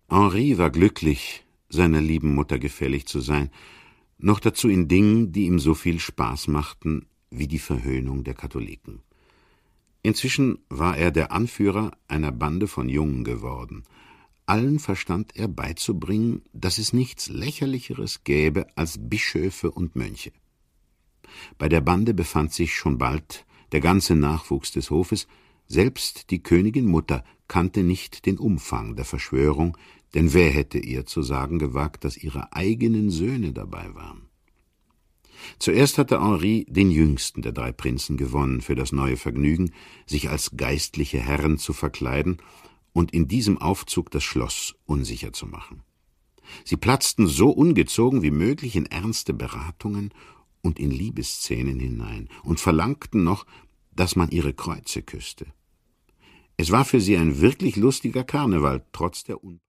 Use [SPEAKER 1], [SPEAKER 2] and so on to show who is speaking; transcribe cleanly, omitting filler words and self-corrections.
[SPEAKER 1] Henri war glücklich, seiner lieben Mutter gefällig zu sein, noch dazu in Dingen, die ihm so viel Spaß machten, wie die Verhöhnung der Katholiken. Inzwischen war er der Anführer einer Bande von Jungen geworden. Allen verstand er beizubringen, dass es nichts Lächerlicheres gäbe als Bischöfe und Mönche. Bei der Bande befand sich schon bald der ganze Nachwuchs des Hofes, selbst die Königin Mutter kannte nicht den Umfang der Verschwörung, denn wer hätte ihr zu sagen gewagt, dass ihre eigenen Söhne dabei waren? Zuerst hatte Henri den jüngsten der 3 Prinzen gewonnen für das neue Vergnügen, sich als geistliche Herren zu verkleiden und in diesem Aufzug das Schloss unsicher zu machen. Sie platzten so ungezogen wie möglich in ernste Beratungen und in Liebesszenen hinein und verlangten noch, dass man ihre Kreuze küsste. Es war für sie ein wirklich lustiger Karneval, trotz der